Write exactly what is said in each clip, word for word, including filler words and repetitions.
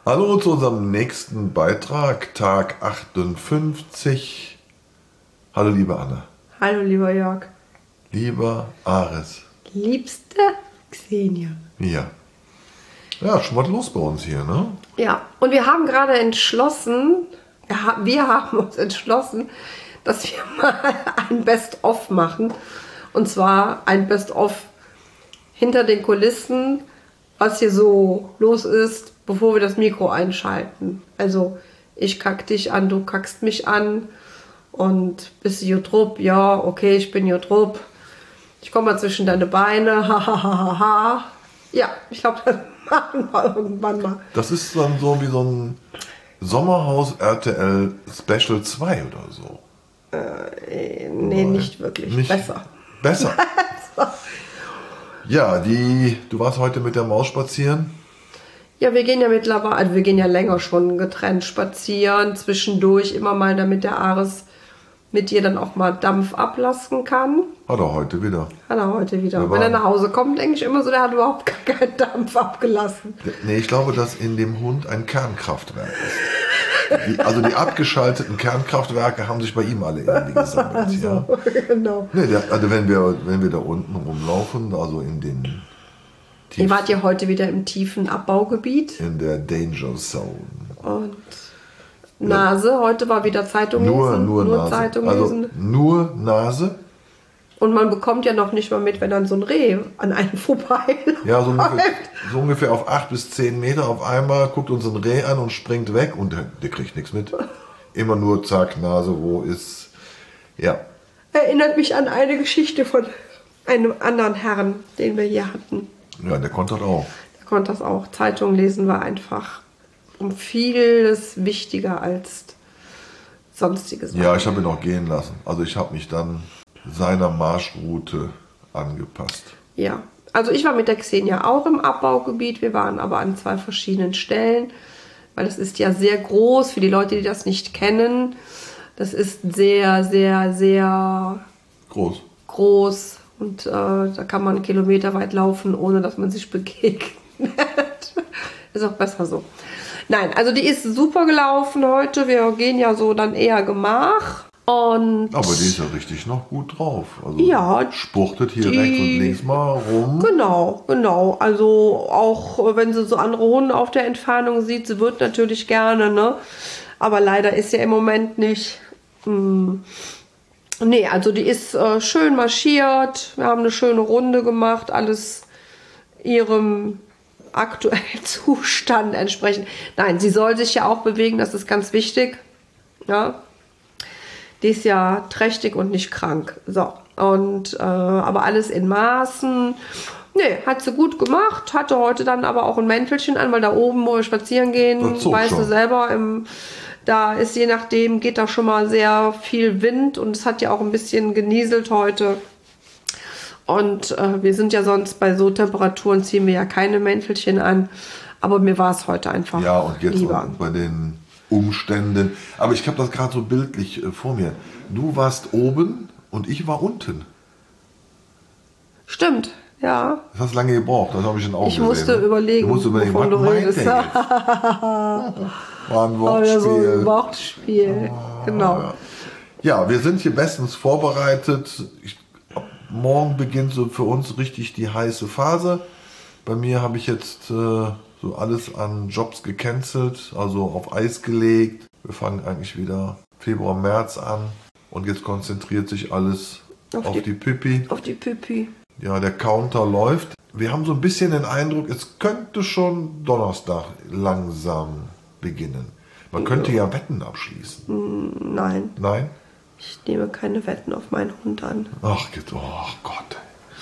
Hallo zu unserem nächsten Beitrag, Tag achtundfünfzig. Hallo liebe Anne. Hallo lieber Jörg. Lieber Ares. Liebste Xenia. Ja. Ja, schon was los bei uns hier, ne? Ja, und wir haben gerade entschlossen, wir haben, wir haben uns entschlossen, dass wir mal ein Best-of machen. Und zwar ein Best-of hinter den Kulissen, was hier so los ist, bevor wir das Mikro einschalten. Also ich kack dich an, du kackst mich an und bist du Jodrup? Ja, okay, ich bin Jodrup. Ich komme mal zwischen deine Beine, hahaha. Ja, ich glaube, das machen wir irgendwann mal. Das ist dann so wie so ein Sommerhaus R T L Special zwei oder so. Äh, nee, Nein, nicht wirklich. nicht Besser. Besser. Ja, die, du warst heute mit der Maus spazieren. Ja, wir gehen ja mittlerweile, also wir gehen ja länger schon getrennt spazieren, zwischendurch immer mal, damit der Ares mit ihr dann auch mal Dampf ablassen kann. Hat er heute wieder. Hat er heute wieder. Wir Wenn er waren- nach Hause kommt, denke ich immer so, der hat überhaupt gar keinen Dampf abgelassen. Nee, ich glaube, dass in dem Hund ein Kernkraftwerk ist. Die, also die abgeschalteten Kernkraftwerke haben sich bei ihm alle irgendwie gesammelt. Ja. So, genau. Nee, der, also wenn wir, wenn wir da unten rumlaufen, also in den Ihr wart ja heute wieder im tiefen Abbaugebiet. in der Danger Zone. Und Nase, heute war wieder Zeitung Nur, lesen. nur, Nase. Zeitung Also lesen. nur Nase. Und man bekommt ja noch nicht mal mit, wenn dann so ein Reh an einem vorbei Ja, so ungefähr, so ungefähr auf acht bis zehn Meter auf einmal guckt uns ein Reh an und springt weg und der, der kriegt nichts mit. Immer nur zack, Nase, wo ist. Ja. Erinnert mich an eine Geschichte von einem anderen Herrn, den wir hier hatten. Ja, der konnte das auch. Der konnte das auch. Zeitung lesen war einfach um vieles wichtiger als sonstiges. Ja, ich habe ihn auch gehen lassen. Also ich habe mich dann seiner Marschroute angepasst. Ja, also ich war mit der Xenia auch im Abbaugebiet. Wir waren aber an zwei verschiedenen Stellen, weil es ist ja sehr groß für die Leute, die das nicht kennen. Das ist sehr, sehr, sehr Groß. groß und äh, da kann man kilometerweit laufen, ohne dass man sich begegnet. Ist auch besser so. Nein, also die ist super gelaufen heute. Wir gehen ja so dann eher Gemach. Und Aber die ist ja richtig noch gut drauf. Also Ja, spuchtet hier die- rechts und links mal rum. Genau, genau. Also auch wenn sie so andere Hunde auf der Entfernung sieht, sie wird natürlich gerne, ne? Aber leider ist ja im Moment nicht. Mh, nee, also die ist äh, schön marschiert. Wir haben eine schöne Runde gemacht. Alles ihrem aktuellen Zustand entsprechend. Nein, sie soll sich ja auch bewegen, das ist ganz wichtig. Ja. Die ist ja trächtig und nicht krank. So. Und äh, aber alles in Maßen. Nee, hat sie gut gemacht. Hatte heute dann aber auch ein Mäntelchen an, weil da oben, wo wir spazieren gehen, Das zog weißt du schon. selber, im, da ist je nachdem, geht da schon mal sehr viel Wind und es hat ja auch ein bisschen genieselt heute. Und äh, wir sind ja sonst bei so Temperaturen, ziehen wir ja keine Mäntelchen an. Aber mir war es heute einfach Ja, und jetzt lieber. auch bei den Umständen. Aber ich habe das gerade so bildlich äh, vor mir. Du warst oben und ich war unten. Stimmt, ja. Das hast lange gebraucht, das habe ich dann auch Ich gesehen. musste ne? überlegen, du musst überlegen, wovon was du meint redest. der jetzt? War ein Aber ja, so Wortspiel. ein Wortspiel. Genau. Ja. Ja, wir sind hier bestens vorbereitet. Ich, ab morgen beginnt so für uns richtig die heiße Phase. Bei mir habe ich jetzt äh, so alles an Jobs gecancelt, also auf Eis gelegt. Wir fangen eigentlich wieder Februar, März an und jetzt konzentriert sich alles auf, Auf die, die- Pipi. Auf die Pipi. Ja, der Counter läuft. Wir haben so ein bisschen den Eindruck, es könnte schon Donnerstag langsam beginnen. Man könnte ja Wetten abschließen. Nein, Nein? ich nehme keine Wetten auf meinen Hund an. Ach, geht- oh Gott.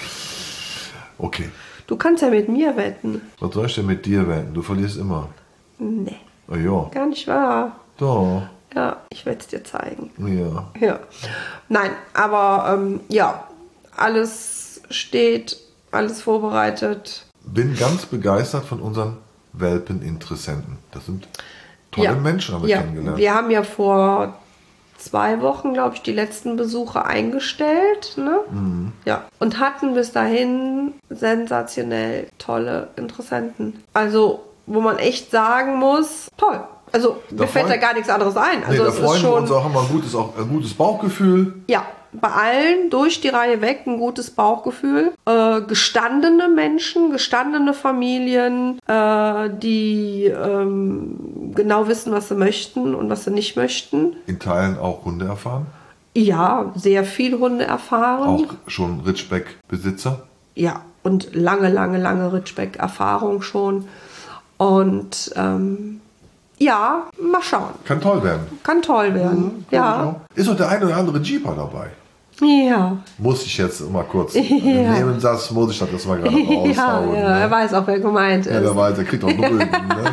Okay, Du kannst ja mit mir wetten. was soll ich denn mit dir wetten? Du verlierst immer. Nee, Oh ja, gar nicht wahr. doch, Ja, ich werde es dir zeigen. ja. Ja. Nein, aber ähm, ja, alles steht, alles vorbereitet. Bin ganz begeistert von unseren Welpeninteressenten. Das sind tolle Ja. Menschen, haben wir Ja, kennengelernt. wir haben ja vor zwei Wochen, glaube ich, die letzten Besuche eingestellt. Ne? Mhm. Ja. Und hatten bis dahin sensationell tolle Interessenten. Also wo man echt sagen muss, toll. Also Da mir fällt da freuen- gar nichts anderes ein. Also Nee, da es ist freuen wir schon, uns auch immer ein gutes, auch ein gutes Bauchgefühl. ja, bei allen durch die Reihe weg ein gutes Bauchgefühl. Äh, gestandene Menschen, gestandene Familien, äh, die ähm, genau wissen, was sie möchten und was sie nicht möchten. In Teilen auch Hunde erfahren. Ja, sehr viel Hunde erfahren. Auch schon Ritschbeck-Besitzer. Ja, und lange, lange, lange Ritschbeck-Erfahrung schon. Und ähm, ja, mal schauen. Kann toll werden. Kann toll werden. Ja. Ist doch der ein oder andere Jeeper dabei. Ja. Muss ich jetzt mal kurz Ja. im Nebensatz, muss ich das jetzt mal gerade Ja, raushauen. ja, er ne? weiß auch, wer gemeint Ja, ist. der weiß, der kriegt auch einen Rücken. Ne?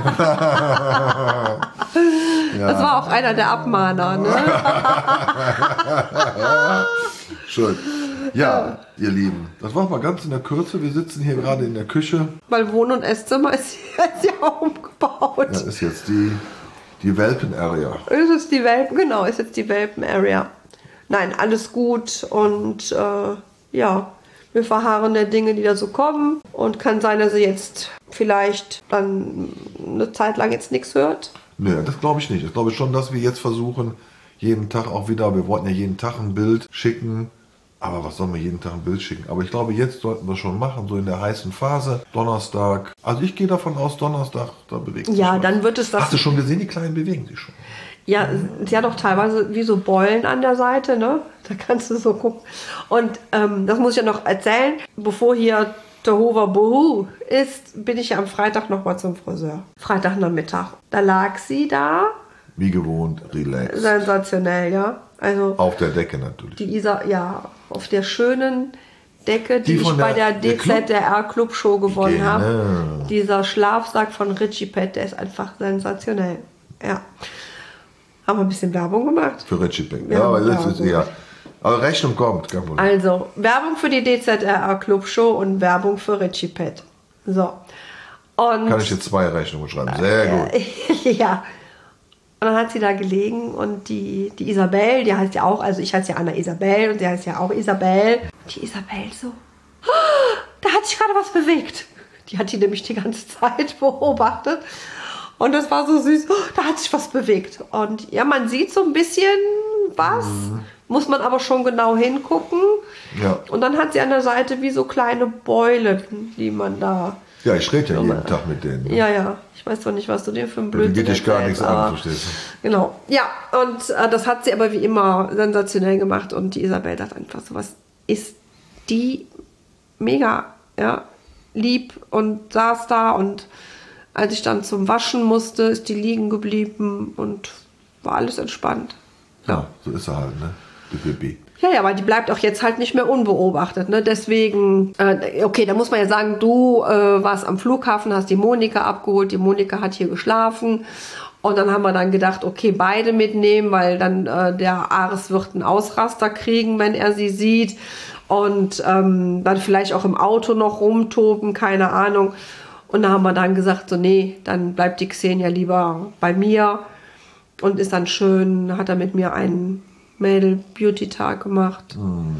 Das war auch einer der Abmahner, ne? Schön. Ja, ihr Lieben, das war mal ganz in der Kürze. Wir sitzen hier gerade in der Küche. Weil Wohn- und Esszimmer ist jetzt ja umgebaut. Das ist jetzt die, die Welpen-Area. Ist es die Welpen? Genau, ist jetzt die Welpen-Area. Nein, alles gut und äh, ja, wir verharren der Dinge, die da so kommen. Und kann sein, dass sie jetzt vielleicht dann eine Zeit lang jetzt nichts hört. Nö, das glaube ich nicht. Ich glaube schon, dass wir jetzt versuchen, jeden Tag auch wieder, wir wollten ja jeden Tag ein Bild schicken. Aber was sollen wir jeden Tag ein Bild schicken? Aber ich glaube, jetzt sollten wir schon machen, so in der heißen Phase. Donnerstag. Also ich gehe davon aus, Donnerstag, da bewegt sich Ja, was. dann wird es das. Hast du schon gesehen, die Kleinen bewegen sich schon. Ja, sie hat auch teilweise wie so Beulen an der Seite, ne? Da kannst du so gucken. Und ähm, das muss ich ja noch erzählen. Bevor hier Tohuwa Bohu ist, bin ich ja am Freitag nochmal zum Friseur. Freitagnachmittag. Da lag sie da. Wie gewohnt, relax. Sensationell, ja. Also Auf der Decke natürlich. die Isa, ja, auf der schönen Decke, die, Die ich von bei der- der der D Z R Club Show gewonnen Genau. habe. Dieser Schlafsack von Richie Pett, der ist einfach sensationell. Ja. Haben wir ein bisschen Werbung gemacht. Für Richie Beck. Ja, Ja, aber das ja, ist gut. eher. Aber Rechnung kommt, kein Problem. Also, Werbung für die D Z R Club Show und Werbung für Richie Pett. So. Und Kann ich jetzt zwei Rechnungen schreiben. Sehr gut. ja. Und dann hat sie da gelegen und die, die Isabel, die heißt ja auch, also ich heiße ja Anna Isabel und sie heißt ja auch Isabel. Die Isabel so, "Ah, da hat sich gerade was bewegt." Die hat die nämlich die ganze Zeit beobachtet. Und das war so süß, "Oh, da hat sich was bewegt." Und ja, man sieht so ein bisschen was, muss man aber schon genau hingucken. Ja. Und dann hat sie an der Seite wie so kleine Beulen, die man da... Ja, ich rede ja jeden Tag mit denen. Ne? Ja, ja. Ich weiß zwar nicht, was du dir für ein Die Blödsinn geht dich gar erzählst, nichts an, aber- verstehst du? Genau. Ja, und äh, das hat sie aber wie immer sensationell gemacht. Und die Isabel dachte einfach, sowas ist die mega, ja, lieb und saß da. Und als ich dann zum Waschen musste, ist die liegen geblieben und war alles entspannt. Ja, so ist er halt, ne? Die Baby. Ja, ja, weil die bleibt auch jetzt halt nicht mehr unbeobachtet. Ne? Deswegen, äh, okay, da muss man ja sagen, du äh, warst am Flughafen, hast die Monika abgeholt, die Monika hat hier geschlafen. Und dann haben wir dann gedacht, okay, beide mitnehmen, weil dann äh, der Ares wird einen Ausraster kriegen, wenn er sie sieht. Und ähm, dann vielleicht auch im Auto noch rumtoben, keine Ahnung. Und da haben wir dann gesagt, so nee, dann bleibt die Xenia lieber bei mir. Und ist dann schön, hat er mit mir einen Mädel-Beauty-Tag gemacht.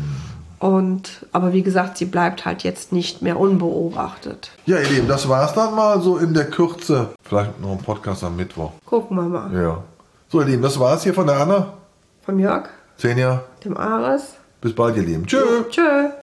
Und, aber wie gesagt, sie bleibt halt jetzt nicht mehr unbeobachtet. Ja, ihr Lieben, das war's dann mal so in der Kürze. Vielleicht noch ein Podcast am Mittwoch. Gucken wir mal. Ja. So, ihr Lieben, das war's hier von der Anna. Von Jörg, Xenia, dem Ares. bis bald, ihr Lieben. Tschö. Tschö.